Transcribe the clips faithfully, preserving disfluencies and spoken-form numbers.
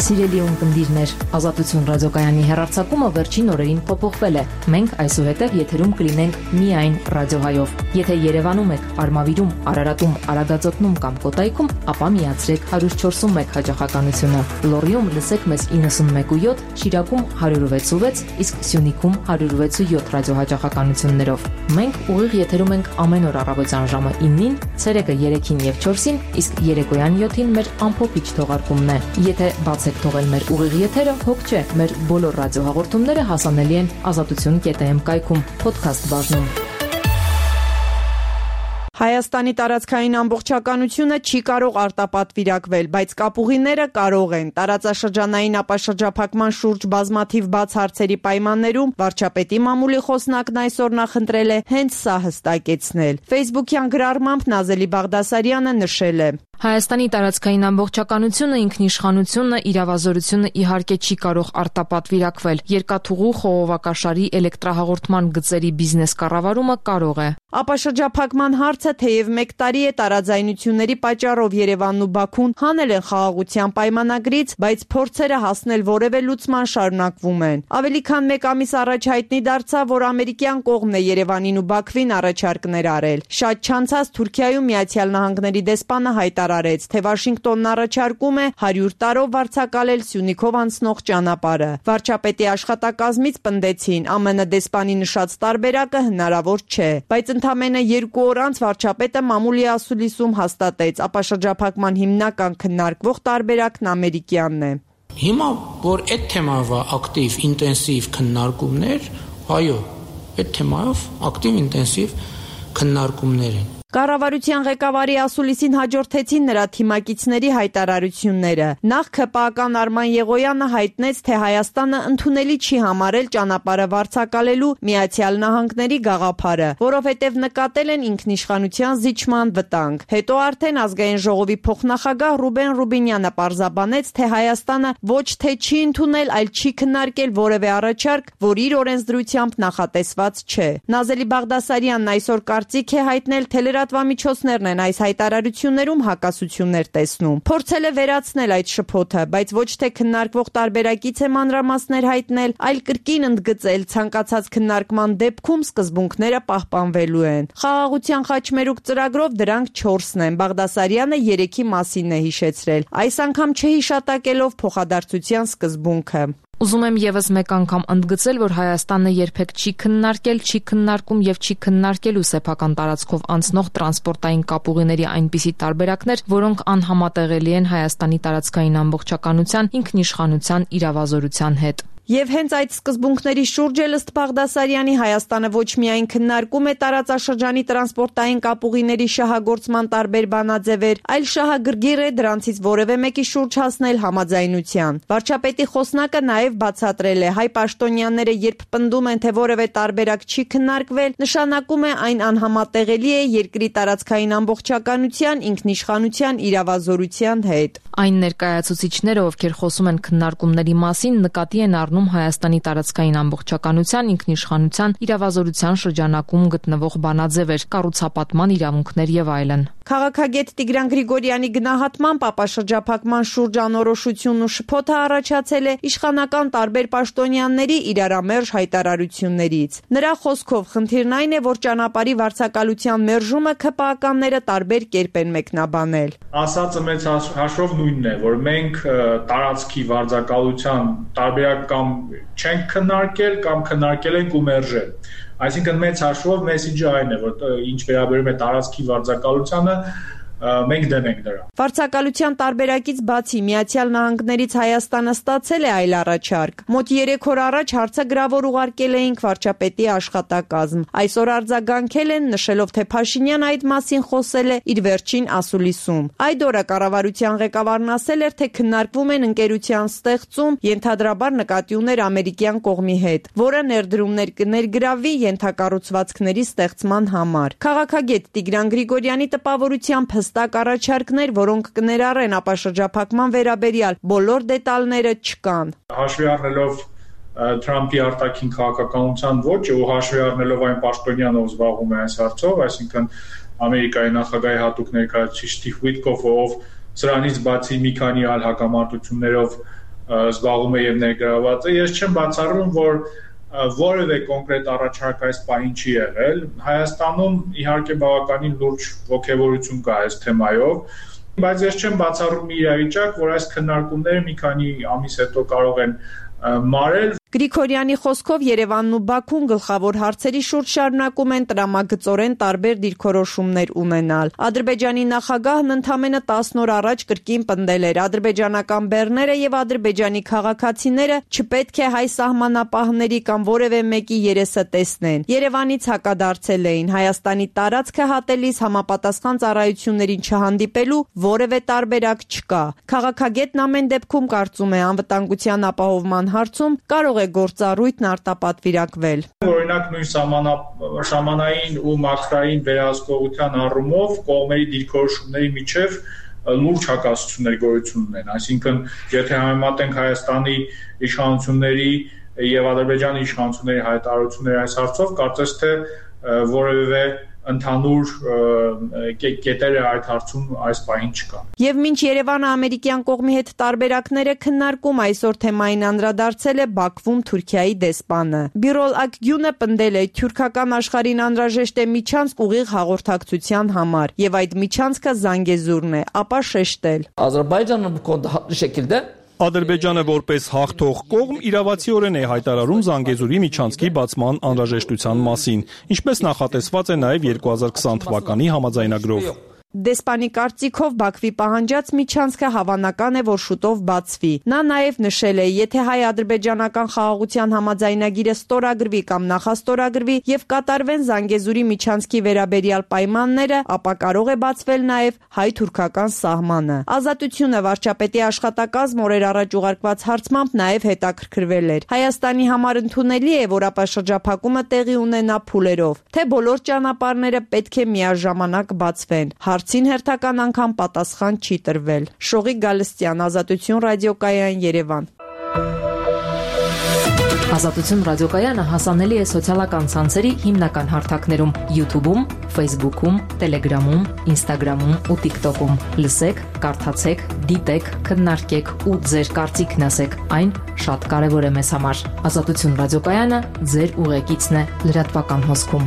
Սիրելի ունկնդիրներ, Ազատություն ռադիոկայանի հեռարձակումը վերջին օրերին փոփոխվել է։ Մենք այսուհետև եթերում կլինենք միայն ռադիոհայով։ Եթե Երևանում եք, Արմավիրում, Արարատում, Արագածոտնում կամ Կոտայքում, ապա միացրեք one oh four one հաճախականությունը։ Լոռիում լսեք մեզ ninety-one point seven, Շիրակում one oh six point six, իսկ Սյունիքում one oh six point seven ռադիոհաճախականություններով։ Մենք ուղիղ եթերում ենք ամեն օր առավոտյան ժամը nine-ին, ցերեկը three-ին եւ four-ին, իսկ երեկոյան seven-ին մեր ամփոփիչ թողարկումն է։ Եթե բացեք թողել մեր ուղիղ եթերը, հոգ չէ, մեր բոլոր ռադիոհաղորդումները հասանելի են ազատություն dot am կայքում, podcast բաժնում։ Հայաստանի տարածքային ամբողջականությունը չի կարող արտապատվիրակվել, բայց կապուղիները կարող են։ Տարածաշրջանային ապաշրջափակման շուրջ բազմաթիվ բաց հարցերի պայմաններում վարչապետի մամուլի խոսնակն այսօր նախընտրել է հենց սա հստակեցնել։ Facebook-յան գրառմամբ Նազելի Բաղդասարյանը նշել է. Հայաստանի տարածքային ամբողջականությունը, ինքնիշխանությունը, իրավազորությունը իհարկե չի կարող արտապատվիրակվել։ Երկաթուղու խողովակաշարի էլեկտրահաղորդման գծերի բիզնես կառավարումը կարող է։ Ապաշրջափակման հարցը թեև մեկ տարի է տարաձայնությունների պատճառով Երևանն ու Բաքուն հանել են խաղաղության պայմանագրից, բայց փորձերը հասնել որևէ լուծման շարունակվում են։ Ավելի քան մեկ ամիս առաջ հայտնի դարձավ, որ ամերիկյան կողմն է Երևանին ու Բաքվին առաջարկներ արել։ Շատ չանցած Թուրքիայում Միացյալ Նահանգների դեսպանը հայտարարեց, թե Վաշինգտոնն առաջարկում է one hundred տարով վարձակալել Սյունիքով անցնող ճանապարհը։ Վարչապետի աշխատակազմից պնդեցին, ԱՄՆ դեսպանի նշած տարբերակը հնարավոր չէ, բայց ընդամենը երկու օր անց վարչապետը մամուլի ասուլիսում հաստատեց, ապաշրջափակման հիմնական քննարկվող տարբերակն ամերիկյանն է։ Հիմա որ այդ թեմայով ակտիվ ինտենսիվ քննարկումներ, այո, այդ թեմայով ակտիվ ինտենսիվ քննարկումներ են։ Կառավարության ղեկավարի ասուլիսին հաջորդեցին նրա թիմակիցների հայտարարությունները։ Նախ ՔՊԱ-ական Արման Եղոյանը հայտնեց, թե Հայաստանը ընդունելի չի համարել ճանապարհը վարձակալելու Միացյալ Նահանգների գաղափարը, որովհետև նկատել են ինքնիշխանության զիջման վտանգ։ Հետո արդեն Ազգային ժողովի փոխնախագահ Ռուբեն Ռուբինյանը պարզաբանեց, թե Հայաստանը ոչ թե չի ընդունել, այլ չի քննարկել որևէ առաջարկ, որ իր օրենսդրությամբ նախատեսված չէ։ Նազելի Բաղդասարյանն այսօր կարծիք է հայտնել, թե լրատվամիջոցներն են այս հայտարարություններում հակասություններ տեսնում։ Փորձել է վերացնել այդ շփոթը, բայց ոչ թե քննարկվող տարբերակից է մանրամասներ հայտնել, այլ կրկին ընդգծել ցանկացած քննարկման դեպքում սկզբունքները պահպանվելու են։ Խաղաղության խաչմերուկ ծրագրով դրանք չորսն են։ Բաղդասարյանը երեքի մասին է հիշեցրել, այս անգամ չհիշատակելով փոխադարձության սկզբունքը։ Ուզում եմ եւս մեկ անգամ ընդգծել, որ Հայաստանը երբեք չի քննարկել, չի քննարկում եւ չի քննարկելու սեփական տարածքով անցնող տրանսպորտային կապուղիների այնպիսի տարբերակներ, որոնք անհամատեղելի են Հայաստանի տարածքային ամբողջականության, ինքնիշխանության, իրավազորության հետ։ Եվ հենց այդ սկզբունքների շուրջ էլ ըստ Բաղդասարյանի Հայաստանը ոչ միայն քննարկում է տարածաշրջանի տրանսպորտային կապուղիների շահագործման տարբեր բանաձևեր, այլ շահագրգիռ է դրանցից որևէ մեկի շուրջ հասնել համաձայնության։ Վարչապետի խոսնակը նաև բացատրել է, հայ պաշտոնյաները երբ պնդում են, թե որևէ տարբերակ չի քննարկվել, նշանակում է այն անհամատեղելի է երկրի տարածքային ամբողջականության, ինքնիշխանության, իրավազորության հետ։ Այն ներկայացուցիչները, ովքեր խոսում են քննարկումների մասին, նկատի են առնում Հայաստանի տարածքային ամբողջականության, ինքնիշխանության, իրավազորության շրջանակում գտնվող բանաձևեր, կառուցապատման իրավունքներ եւ այլն։ Քաղաքագետ Տիգրան Գրիգորյանի գնահատմամբ ապաշրջափակման շուրջ անորոշությունն ու շփոթը առաջացել է իշխանական տարբեր պաշտոնյաների իրարամերժ հայտարարություններից։ Նրա խոսքով խնդիրն այն է, որ ճանապարհի վարձակալության մերժումը ՔՊԱ-ականները տարբեր կերպ են մեկնաբանել։ Ասածը մեծ հաշվով նույնն է, որ մենք տարածքի վարձակալության տարբերակ կամ չենք քննարկել կամ քննարկել ենք ու մերժել։ Այսինքն մեծ հաշվով մեսիջը այն է, որ ինչ վերաբերում է տարածքի վարձակալությանը, մենք դեմ ենք դրան։ Վարձակալության տարբերակից բացի Միացյալ Նահանգներից Հայաստանը ստացել է այլ առաջարկ։ Մոտ երեք օր առաջ հարցը գրավոր ուղարկել էինք վարչապետի աշխատակազմ։ Այսօր արձագանքել են, նշելով, թե Փաշինյանը այդ մասին խոսել է իր վերջին ասուլիսում։ Այդ օրը կառավարության ղեկավարն ասել էր, թե քննարկվում են ընկերության ստեղծում, ենթադրաբար նկատի ուներ ամերիկյան կողմի հետ, որը ներդրումներ կներգրավի ենթակառուցվածքների ստեղծման համար։ Քաղաքագետ Տիգրան Գրիգորյանի տպավորությամբ հստակ առաջարկներ, որոնք կներառեն ապաշրջափակման վերաբերյալ բոլոր դետալները չկան։ Հաշվի առնելով Թրամփի արտաքին քաղաքականության ոճը ու հաշվի առնելով այն պաշտոնյան, ով զբաղվում է այս հարցով, այսինքն Ամերիկայի նախագահի հատուկ ներկայացուցիչ Սթիվ Ուիթկոֆը, ով սրանից բացի մի քանի այլ հակամարտություններով զբաղվում է եւ ներգրաված է։ Ես չեմ բացառում, որ որևէ կոնկրետ առաջարկ այս պահին չի եղել։ Հայաստանում իհարկե բավականին լուրջ ոգևորություն կա այս թեմայով, բայց ես չեմ բացառում մի իրավիճակ, որ այս քննարկումները մի քանի ամիս հետո կարող են մարել։ Գրիգորյանի խոսքով Երևանն ու Բաքուն գլխավոր հարցերի շուրջ շարունակում են տրամագծորեն տարբեր դիրքորոշումներ ունենալ։ Ադրբեջանի նախագահն ընդամենը տասն օր առաջ կրկին պնդել էր, ադրբեջանական բեռները եւ ադրբեջանի քաղաքացիները չպետք է հայ սահմանապահների կամ որևէ մեկի երեսը տեսնեն։ Երևանից հակադարձել էին, Հայաստանի տարածքը հատելիս համապատասխան ծառայություններին չհանդիպելու որևէ տարբերակ չկա։ Քաղաքագետն ամեն դեպքում կարծում է, անվտանգության ապահովման հարցում կարող է գործառույթն արտապատվիրակվել։ Օրինակ նույն սահմանային ու մակրային վերահսկողության առումով կողմերի դիրքորոշումների միջև լուրջ հակասություններ գոյություն ունեն, այսինքն եթե համեմատենք Հայաստանի իշխանությունների եւ Ադրբեջանի իշխանությունների հայտարարությունները այս հարցով, կարծես թե որևէ ընդհանուր կետերը այդ հարցում այս պահին չկա։ Եվ մինչ Երևանը ամերիկյան կողմի հետ տարբերակները քննարկում, այսօր թեմային անդրադարձել է Բաքվում Թուրքիայի դեսպանը։ Բիրոլ Ակգյունը պնդել է, թուրքական աշխարհին անհրաժեշտ է միջանցք ուղիղ հաղորդակցության համար, եւ այդ միջանցքը Զանգեզուրն է, ապա շեշտել. Ադրբեջանը բկոնդի շեկիլդե Ադրբեջանը որպես հաղթող կողմ իրավացիորեն է հայտարարում Զանգեզուրի միջանցքի բացման անհրաժեշտության մասին, ինչպես նախատեսված է նաև երկու հազար քսան թվականի համաձայնագրով։ Դեսպանի կարծիքով Բաքվի պահանջած միջանցքը հավանական է, որ շուտով բացվի։ Նա նաև նշել է, եթե հայ-ադրբեջանական խաղաղության համաձայնագիրը ստորագրվի կամ նախաստորագրվի եւ կատարվեն Զանգեզուրի միջանցքի վերաբերյալ պայմանները, ապա կարող է բացվել նաև հայ-թուրքական սահմանը։ Ազատությունը վարչապետի աշխատակազմ օրեր առաջ ուղարկված հարցմամբ նաև հետաքրքրվել էր։ Հայաստանի համար ընդունելի է, որ ապաշրջափակումը տեղի ունենա փուլերով, թե բոլոր ճանապարհները պետք է միաժամանակ բացվեն։ Հարցին հերթական անգամ պատասխան չի տրվել։ Շողիկ Գալստյան, Ազատություն ռադիոկայան, Երևան։ Ազատություն ռադիոկայանը հասանելի է սոցիալական ցանցերի հիմնական հարթակներում՝ YouTube-ում, Facebook-ում, Telegram-ում, Instagram-ում ու TikTok-ում։ Լսեք, կարդացեք, դիտեք, քննարկեք ու ձեր կարծիքն ասեք։ Այն շատ կարևոր է մեզ համար։ Ազատություն ռադիոկայանը ձեր ուղեկիցն է լրատվական հոսքում։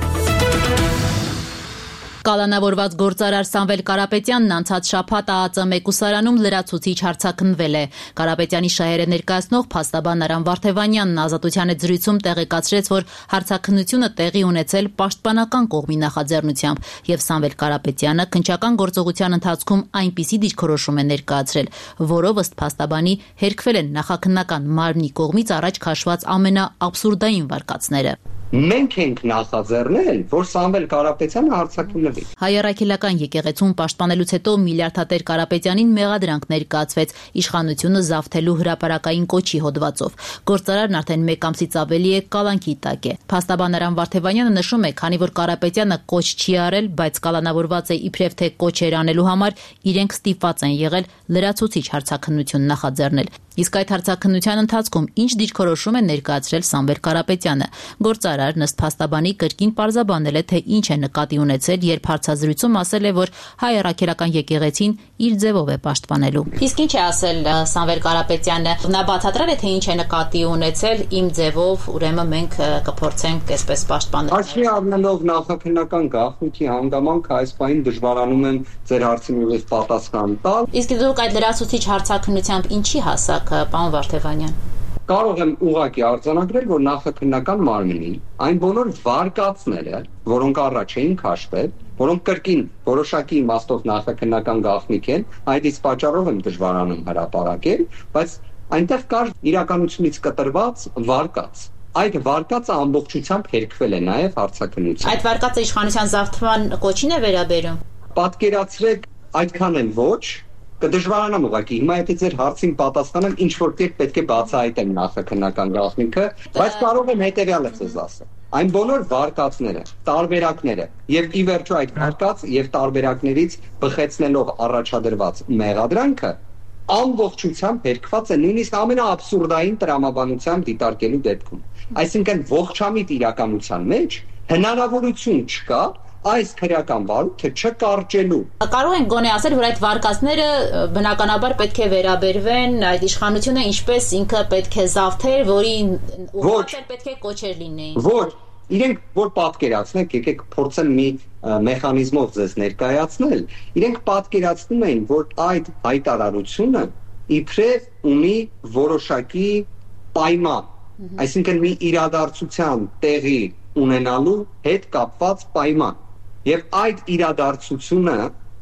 Կալանավորված գործարար Սամվել Կարապետյանն անցած շաբաթ ԱԱԾ մեկուսարանում լրացուցիչ հարձակնվել է։ Կարապետյանի շահերը ներկայացնող փաստաբան Արամ Վարդևանյանն Ազատության հետ զրույցում տեղեկացրեց, որ հարձակնությունը տեղի ունեցել պաշտպանական կողմի նախաձեռնությամբ, եւ Սամվել Կարապետյանը քննչական գործողության ընթացքում այնպիսի դիրքորոշում է ներկայացրել, որով ըստ փաստաբանի հերքվել են նախաքննական մարմնի կողմից առաջ քաշված ամենաաբսուրդային վարկածները։ Մենք ենք նախաձեռնել, որ Սամվել Կարապետյանը հարձակվի։ Հայ առաքելական եկեղեցում պաշտպանելուց հետո միլիարդատեր Կարապետյանին մեղադրանք ներկայացվեց իշխանությունը զավթելու հրապարակային կոչի հոդվածով։ Գործարարն արդեն մեկ ամսից ավելի է կալանքի տակ է։ Փաստաբան Արամ Վարդևանյանը նշում է, քանի որ Կարապետյանը կոչ չի արել, բայց կալանավորված է իբրև թե կոչեր անելու համար, իրենք ստիպված են եղել լրացուցիչ հարձակնություն նախաձեռնել։ Իսկ այդ հարձակնության ընթացքում ինչ դիրքորոշում է ներկայացրել Սամվել Կարապետյանը։ Գործարարն ըստ փաստաբանի կրկին պարզաբանել է, թե ինչ է նկատի ունեցել, երբ հարցազրույցում ասել է, որ հայ առաքելական եկեղեցին իր ձևով է պաշտպանելու։ Իսկ ինչ է ասել Սամվել Կարապետյանը։ Նա բացատրել է, թե ինչ է նկատի ունեցել իմ ձևով, ուրեմն մենք կփորձենք այսպես պաշտպանել։ Արժի առնելով նախաքննական գաղտնիքի հանգամանքը այս պահին դժվարանում եմ ձեր հարցին ուղիղ պատասխան տալ։ Իսկ դուք այդ լրացուցիչ հարձակնությամբ ինչի հասակ, պարոն Վարդևանյան։ Կարող եմ ուղղակի արձանագրել, որ նախաքննական մարմնի այն բոլոր վարկածները, որոնք առաջ էին քաշվել, որոնք կրկին որոշակի իմաստով նախաքննական գաղտնիք են, այդ իսկ պատճառով եմ դժվարանում հրապարակել, բայց այնտեղ կար իրականությունից կտրված վարկած։ Այդ վարկածը ամբողջությամբ հերքվել է նաև հարցաքննության։ Այդ վարկածը իշխանության զավթման կոչին է վերաբերում։ Պատկերացրեք, այդքան էլ ոչ, կդժվարանամ ուղղակի։ Հիմա եթե ձեր հարցին պատասխանեմ, ինչ որ կերպ պետք է բացահայտեմ նախաքննական գաղտնիքը, բայց կարող եմ հետևյալը ձեզ ասել։ Այն բոլոր վարկածները, տարբերակները եւ ի վերջո այդ վարկած եւ տարբերակներից բխեցնելով առաջադրված մեղադրանքը ամբողջությամբ հերքված է նույնիսկ ամենաաբսուրդային տրամաբանությամբ դիտարկելու դեպքում։ Այսինքն ողջամիտ իրականության մեջ հնարավորություն չկա այս քրեական վարույթը չկարճելու։ Կարող ենք գոնե ասել, որ այդ վարկածները բնականաբար պետք է վերաբերվեն այդ իշխանությունը ինչպես ինքը պետք է զավթեր, որի ուղղակի պետք է կոչեր լինեին։ Ոչ, իրենք որ պատկերացնեք, եկեք փորձեմ մի մեխանիզմով ձեզ ներկայացնել, իրենք պատկերացնում էին, որ այդ հայտարարությունը իբրև ունի որոշակի պայման, այսինքն մի իրադարձության տեղի ունենալու հետ կապված պայման։ Եվ այդ իրադարձությունը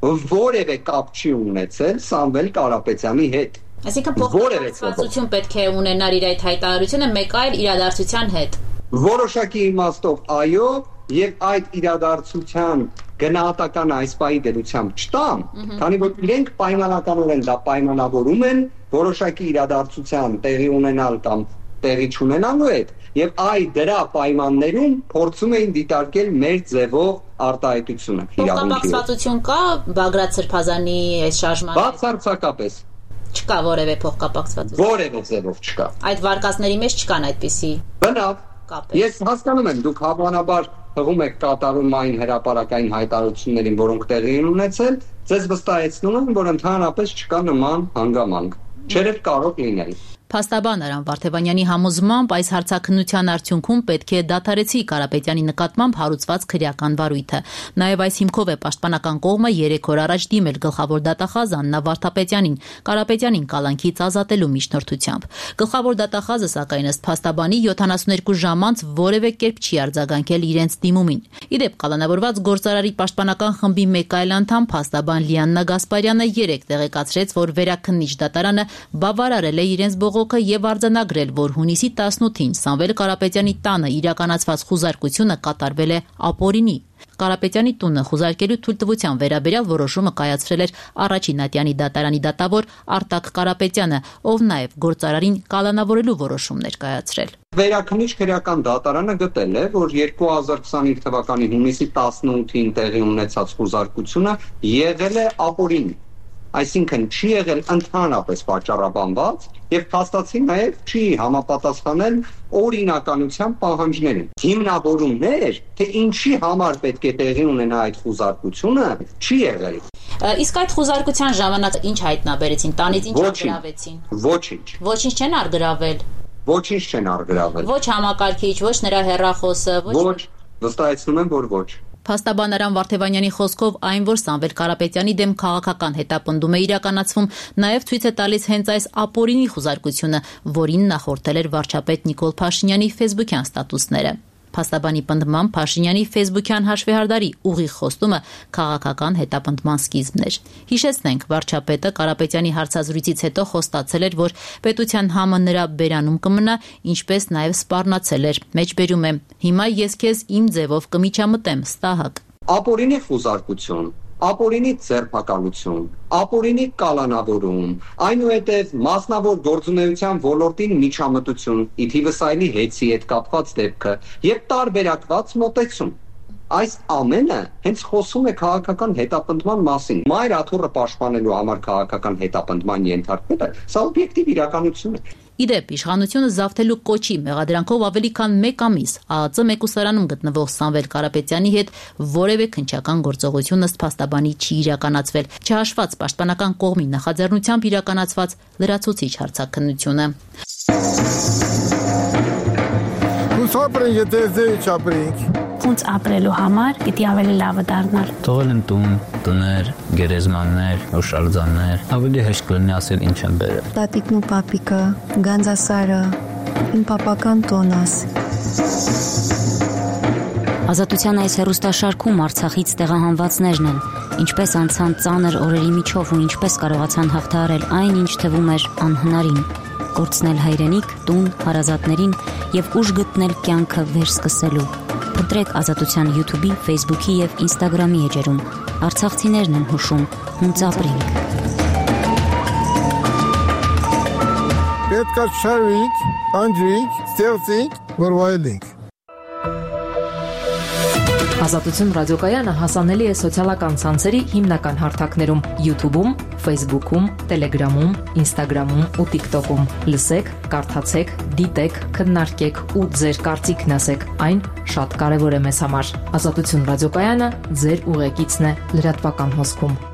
որևէ կապ չի ունեցել Սամվել Կարապետյանի հետ։ Այսինքն փոխկապակցվածություն պետք է ունենար իր այդ հայտարարությունը մեկ այլ իրադարձության հետ։ Որոշակի իմաստով այո, եւ այդ իրադարձության գնահատականը այս պահի դերությամբ չտամ, քանի որ իրենք պայմանականորեն դա պայմանավորում են որոշակի իրադարձության տեղի ունենալ կամ տեղի չունենալու հետ, եւ այ դրա պայմաններում փորձում էին դիտարկել մեր ձևով արտահայտությունը։ Փոխկապակցվածություն կա Բագրատ Սրբազանի այս շարժման հետ։ Բացարձակապես չկա որևէ փոխկապակցվածություն։ Որևէ ձևով չկա։ Այդ վարկածների մեջ չկան այդպիսի։ Բնավ։ Ես հասկանում եմ, դուք հավանաբար հղում եք կատարում այն հրապարակային հայտարարություններին, որոնք տեղի են ունեցել, ձեզ վստահեցնում եմ, որ ընդհանրապես չկա նման հանգամանք։ Չերև կարող լինել։ Փաստաբան Արամ Վարդևանյանի համոզմամբ այս հարցաքննության արդյունքում պետք է դադարեցի Կարապետյանի նկատմամբ հարուցված քրեական վարույթը։ Նաև այս հիմքով է պաշտպանական կողմը երեք օր առաջ դիմել գլխավոր դատախազ Աննա Վարդապետյանին, Կարապետյանին կալանքից ազատելու միջնորդությամբ։ Գլխավոր դատախազը սակայն ըստ փաստաբանի յոթանասունյոթ ժամ անց որևէ կերպ չի արձագանքել իրենց դիմումին։ Իդեպ կալանավորված գործարարի պաշտպանական խմբի մեկ այլ անդամ փաստաբան Լիաննա Գասպարյանը երեկ տեղեկացրեց, որ վերաքննիչ դատարանը բավարարել է իրենց բողոքը եւ արձանագրել, որ հունիսի տասնութին Սամվել Կարապետյանի տանը իրականացված խուզարկությունը կատարվել է ապօրինի։ Կարապետյանի տունը խուզարկելու թույլտվության վերաբերյալ որոշումը կայացրել էր առաջին ատյանի դատարանի դատավոր Արտակ Կարապետյանը, ով նաև գործարարին կալանավորելու որոշում ներկայացրել։ Վերաքննիչ քրեական դատարանը գտել է, որ երկու հազար քսանհինգ թվականի հունիսի տասնութին տեղի ունեցած խուզարկությունը եղել է ապօրինի, այսինքն չի եղել ընդհանրապես պատճառաբանված եւ փաստացի նաեւ չի համապատասխանել օրինականության պահանջներին։ Հիմնավորումներ, թե ինչի համար պետք է տեղի ունենա այդ խուզարկությունը, չի եղել։ Իսկ այդ խուզարկության ժամանակ ինչ հայտնաբերեցին, տանից ինչ արգրավեցին։ Ոչինչ։ Ոչինչ չեն արգրավել։ Ոչինչ չեն արգրավել։ Ոչ համակարգիչ, ոչ նրա հեռախոսը, ոչ։ Վստահեցնում եմ, որ ոչ։ Փաստաբան Արամ Վարդևանյանի խոսքով այն, որ Սամվել Կարապետյանի դեմ քաղաքական հետապնդում է իրականացվում, նաև ցույց է տալիս հենց այս ապօրինի խուզարկությունը, որին նախորդել էր վարչապետ Նիկոլ Փաշինյանի ֆեյսբուքյան ստատուսները։ Փաստաբանի պնդմամբ Փաշինյանի ֆեյսբուքյան հաշվեհարդարի ուղիղ խոստումը քաղաքական հետապնդման սկիզբն էր։ Հիշեցնենք, վարչապետը Կարապետյանի հարցազրույցից հետո խոստացել էր, որ պետության համը նրա բերանում կմնա, ինչպես նաև սպառնացել էր։ Մեջբերում է. «Հիմա ես քեզ իմ ձևով կմիջամտեմ, ստահակ»։ Ապօրինի խուզարկություն, ապօրինի ձերբակալություն, ապօրինի կալանավորում, այնուհետև մասնավոր գործունեության ոլորտին միջամտություն, ի թիվս այլի հեծի հետ կապված դեպքը եւ տարբերակված մոտեցում։ Այս ամենը հենց խոսում է քաղաքական հետապնդման մասին։ Մայր աթոռը պաշտպանելու համար քաղաքական հետապնդման ենթարկվելը սա օբյեկտիվ իրականություն է։ Իդեպ, իշխանությունը զավթելու կոչի մեղադրանքով ավելի քան մեկ ամիս ԱԱԾ մեկուսարանում գտնվող Սամվել Կարապետյանի հետ որևէ քննչական գործողություն ըստ փաստաբանի չի իրականացվել, չհաշված պաշտպանական կողմի նախաձեռնությամբ իրականացված լրացուցիչ հարցաքննությունը։ Ապրենք, եթե ձեր չապրենք։ Ոնց ապրելու համար պիտի ավելի լավը դառնալ։ Թողել են տուն, տներ, գերեզմաններ, հուշարձաններ, ավելի հեշտ կլինի ասել ինչ են բերել։ Տատիկն ու պապիկը, Գանձասարը, իմ պապական տոնս։ Ազատության այս հեռուստաշարքում Արցախից տեղահանվածներն են, ինչպես անցան ծանր օրերի միջով ու ինչպես կարողացան հաղթահարել այն, ինչ թվում էր անհնարին։ Կորցնել հայրենիք, տուն, հարազատներին եւ ուժ գտնել կյանքը վերսկսելու։ Փնտրեք Ազատության YouTube-ի, Facebook-ի եւ Instagram-ի էջերում։ Արցախցիներն են հուշում, հունց ապրենք։ Պետք է շարվենք, անջրենք, ստեղծենք, որ վայելենք։ Ազատություն ռադիոկայանը հասանելի է սոցիալական ցանցերի հիմնական հարթակներում՝ YouTube-ում, Facebook-ում, Telegram-ում, Instagram-ում ու TikTok-ում։ Լսեք, կարդացեք, դիտեք, քննարկեք ու ձեր կարծիքն ասեք։ Այն շատ կարևոր է մեզ համար։ Ազատություն ռադիոկայանը ձեր ուղեկիցն է լրատվական հոսքում։